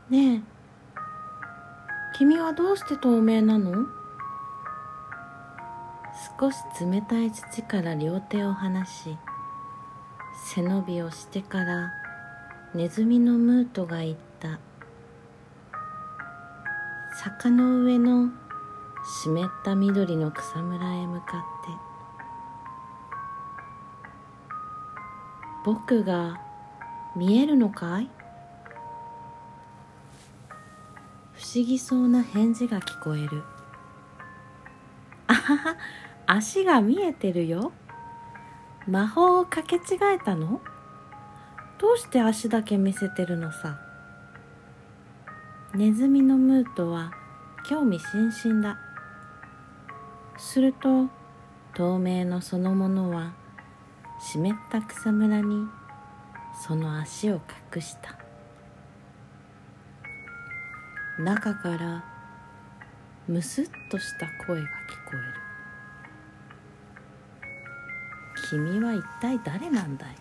ねえ、君はどうして透明なの？少し冷たい土から両手を離し、背伸びをしてからネズミのムートが言った。坂の上の湿った緑の草むらへ向かって、僕が見えるのかい？不思議そうな返事が聞こえる。あはは、足が見えてるよ。魔法をかけ違えたの？どうして足だけ見せてるのさ。ネズミのムートは興味津々だ。すると透明のそのものは湿った草むらにその足を隠した。中からむすっとした声が聞こえる。君は一体誰なんだい？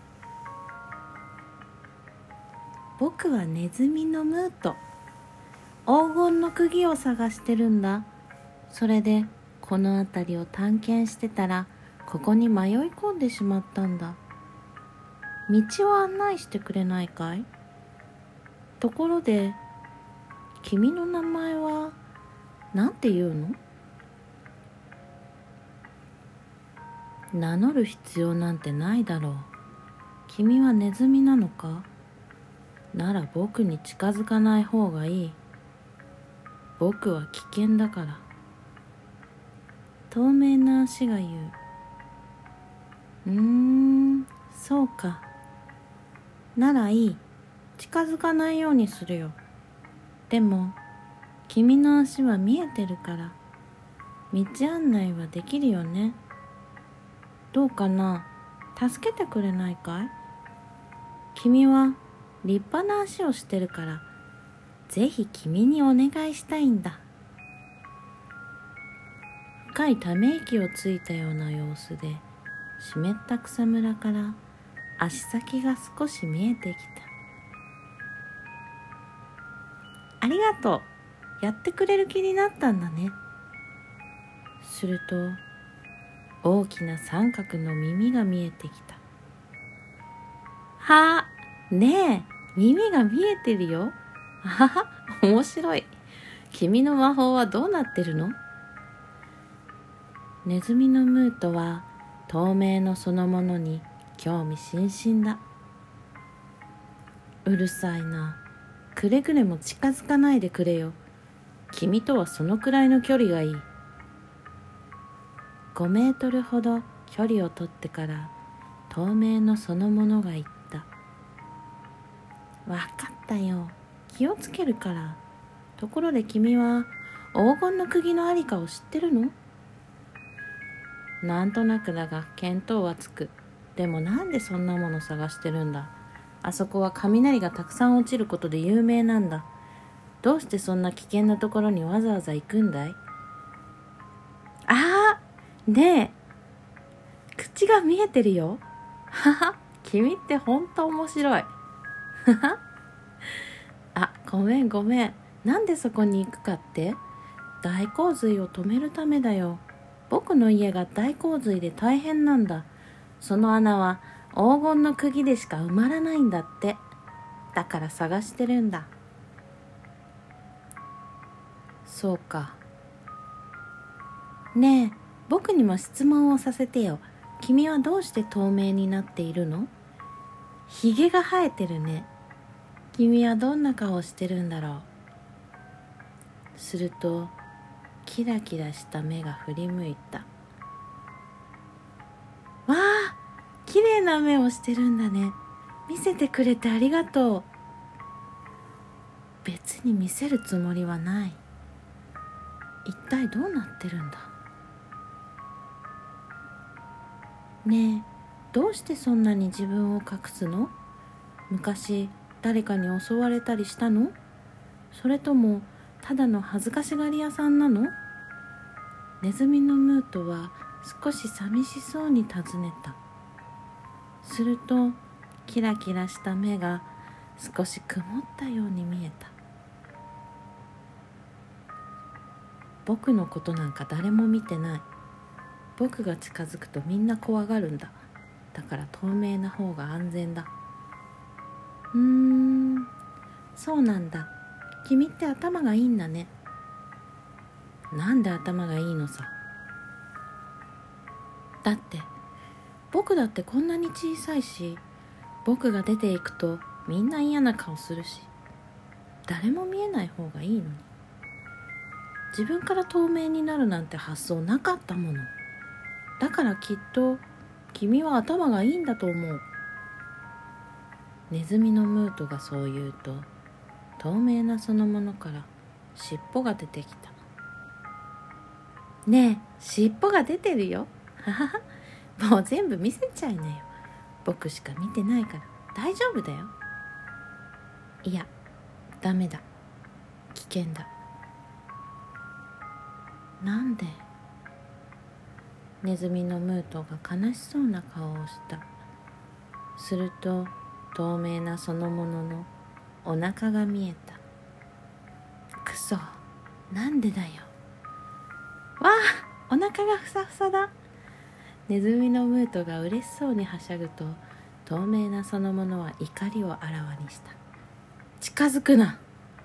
僕はネズミのムート。黄金の釘を探してるんだ。それでこの辺りを探検してたらここに迷い込んでしまったんだ。道を案内してくれないかい？ところで君の名前はなんて言うの？名乗る必要なんてないだろう。君はネズミなのか？なら僕に近づかない方がいい。僕は危険だから。透明な足が言う。そうか。ならいい。近づかないようにするよ。でも君の足は見えてるから道案内はできるよね。どうかな？助けてくれないかい？君は立派な足をしてるからぜひ君にお願いしたいんだ。深いため息をついたような様子で湿った草むらから足先が少し見えてきた。ありがとう。やってくれる気になったんだね。すると大きな三角の耳が見えてきた。はあ、ねえ、耳が見えてるよ。あはは、面白い。君の魔法はどうなってるの？ネズミのムートは透明のそのものに興味津々だ。うるさいな。くれぐれも近づかないでくれよ。君とはそのくらいの距離がいい。5メートルほど距離をとってから透明のそのものが言った。わかったよ。気をつけるから。ところで君は黄金の釘のありかを知ってるの？なんとなくだが見当はつく。でもなんでそんなもの探してるんだ？あそこは雷がたくさん落ちることで有名なんだ。どうしてそんな危険なところにわざわざ行くんだい？ああ、ねえ、口が見えてるよ。はは、君ってほんと面白い。はは。あ、ごめんごめん。なんでそこに行くかって？大洪水を止めるためだよ。僕の家が大洪水で大変なんだ。その穴は黄金の釘でしか埋まらないんだって。だから探してるんだ。そうか。ねえ、僕にも質問をさせてよ。君はどうして透明になっているの？ひげが生えてるね。君はどんな顔してるんだろう。するとキラキラした目が振り向いた。わあ、綺麗な目をしてるんだね。見せてくれてありがとう。別に見せるつもりはない。一体どうなってるんだ？ねえ、どうしてそんなに自分を隠すの？昔誰かに襲われたりしたの？それともただの恥ずかしがり屋さんなの？ネズミのムートは少し寂しそうに尋ねた。するとキラキラした目が少し曇ったように見えた。 僕のことなんか誰も見てない。僕が近づくとみんな怖がるんだ。だから透明な方が安全だ。そうなんだ。君って頭がいいんだね。なんで頭がいいのさ。だって僕だってこんなに小さいし、僕が出ていくとみんな嫌な顔するし、誰も見えない方がいいのに。自分から透明になるなんて発想なかったもの。だからきっと君は頭がいいんだと思う。ネズミのムートがそう言うと、透明なそのものから尻尾が出てきた。ねえ、尻尾が出てるよ。ははは。もう全部見せちゃいなよ。僕しか見てないから大丈夫だよ。いや、ダメだ。危険だ。なんで？ネズミのムートが悲しそうな顔をした。すると透明なそのもののお腹が見えた。くそ、なんでだよ。わあ、お腹がふさふさだ。ネズミのムートが嬉しそうにはしゃぐと、透明なそのものは怒りをあらわにした。近づくな。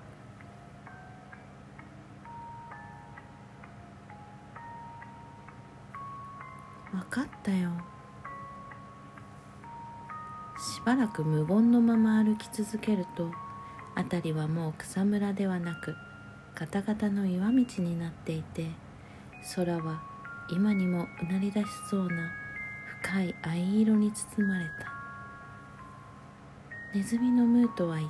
わかったよ。しばらく無言のまま歩き続けると、辺りはもう草むらではなくガタガタの岩道になっていて、空は今にもうなり出しそうな深い藍色に包まれた。ネズミのムートは言った。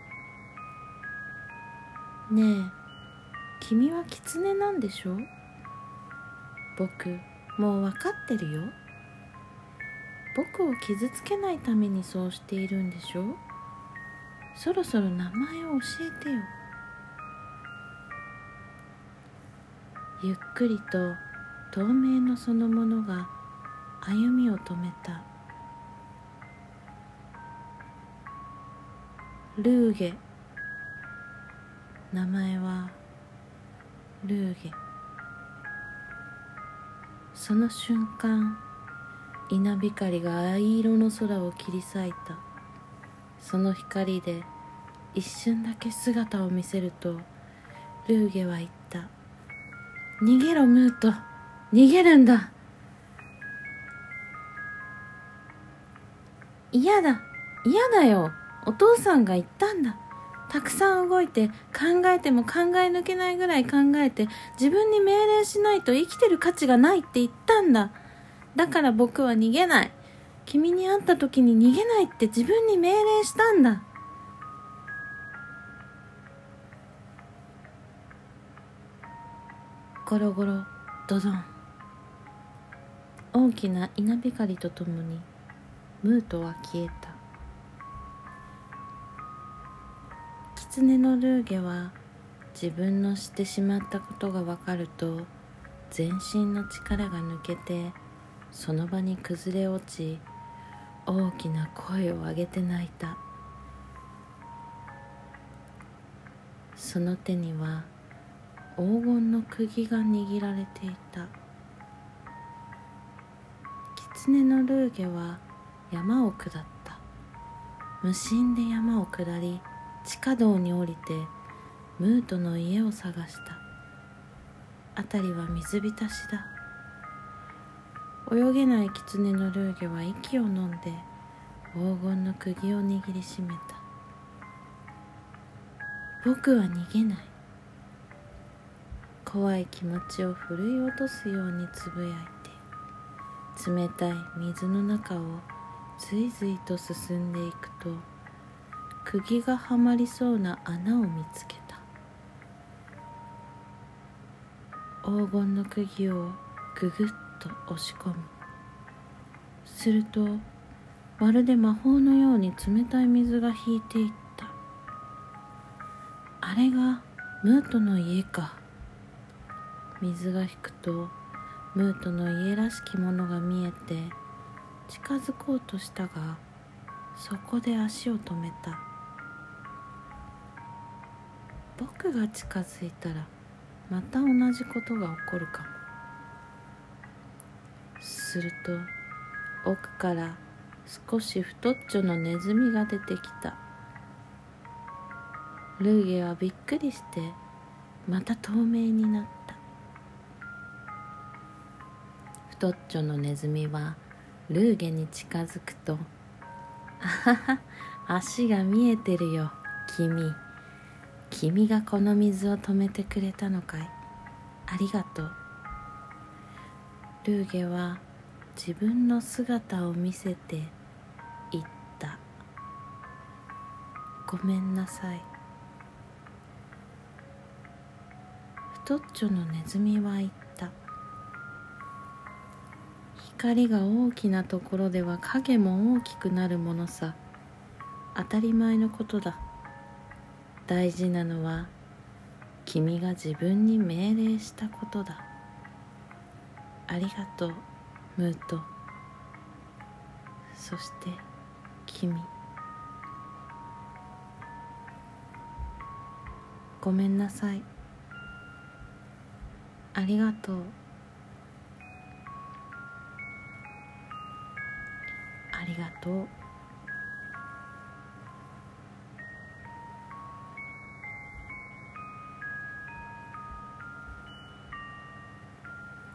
ねえ、君はキツネなんでしょ？僕もう分かってるよ。僕を傷つけないためにそうしているんでしょ？そろそろ名前を教えてよ。ゆっくりと透明のそのものが歩みを止めた。ルーゲ。名前はルーゲ。その瞬間、稲光が藍色の空を切り裂いた。その光で一瞬だけ姿を見せると、ルーゲは言った。逃げろムート、逃げるんだ。嫌だ、嫌だよ。お父さんが言ったんだ。たくさん動いて考えても考え抜けないぐらい考えて、自分に命令しないと生きてる価値がないって言ったんだ。だから僕は逃げない。君に会った時に逃げないって自分に命令したんだ。ゴロゴロドドン。大きな稲光とともにムートは消えた。狐のルーゲは自分のしてしまったことがわかると、全身の力が抜けてその場に崩れ落ち、大きな声を上げて泣いた。その手には黄金の釘が握られていた。狐のルーゲは山を下った。無心で山を下り、地下道に降りてムートの家を探した。辺りは水浸しだ。泳げない狐のルーゲは息を飲んで黄金の釘を握りしめた。僕は逃げない。怖い気持ちをふるい落とすようにつぶやいて、冷たい水の中をずいずいと進んでいくと、釘がはまりそうな穴を見つけた。黄金の釘をぐぐっと押し込む。するとまるで魔法のように冷たい水が引いていった。あれがムートの家か。水が引くとムートの家らしきものが見えて、近づこうとしたが、そこで足を止めた。僕が近づいたらまた同じことが起こるかも。すると奥から少し太っちょのネズミが出てきた。ルーゲはびっくりしてまた透明になった。太っちょのネズミはルーゲに近づくと、あはは、足が見えてるよ、君がこの水を止めてくれたのかい。ありがとう。ルーゲは自分の姿を見せて言った。ごめんなさい。太っちょのネズミは言った。光が大きなところでは影も大きくなるものさ。当たり前のことだ。大事なのは君が自分に命令したことだ。ありがとう、ムート。そして君。ごめんなさい。ありがとう。ありがとう。